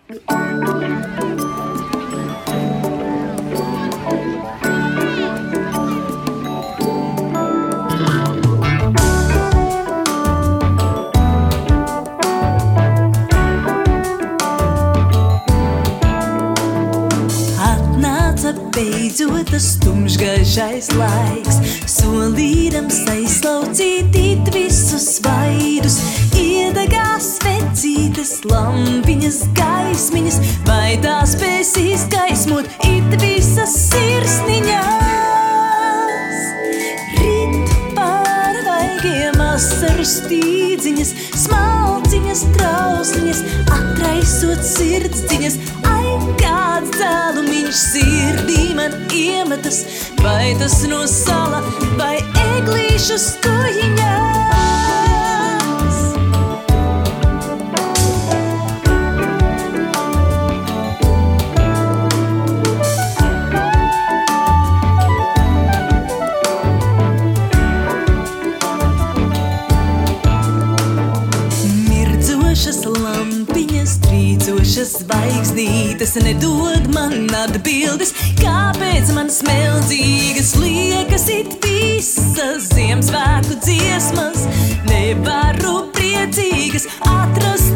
Beidzot tas tumšgaišais laiks, solīdams aizslaucīt it visus vaidus, iedegās vecītes lampiņas gaismiņas, vai tās spēs izgaismot it visas sirsniņas. Rit pār vaigiem asaru stīdziņas, smalciņas, trausliņas, atraisot sirdsdziņas. Ai, kāds dzēlumiņš sirdī man iemetas, vai tas no sala, vai eglīšu skojiņās. Mirdzošas lampiņas, trīcošas zvaigznītes nedod man atbildes, kāpēc man smeldzīgas liekas it visas Ziemassvētku dziesmas. Nevaru priecīgas atrast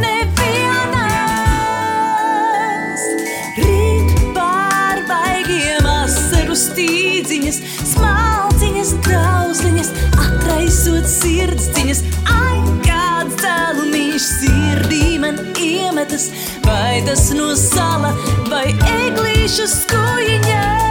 nevienas. Rīt pār vaigiem asaru stīdziņas, smalciņas, trausliņas, atraisot sirdsdziņas. Ai, kāds dzēlumiņš sirdī man iemetas, vai tas no sala, vai eglīšu skojiņās.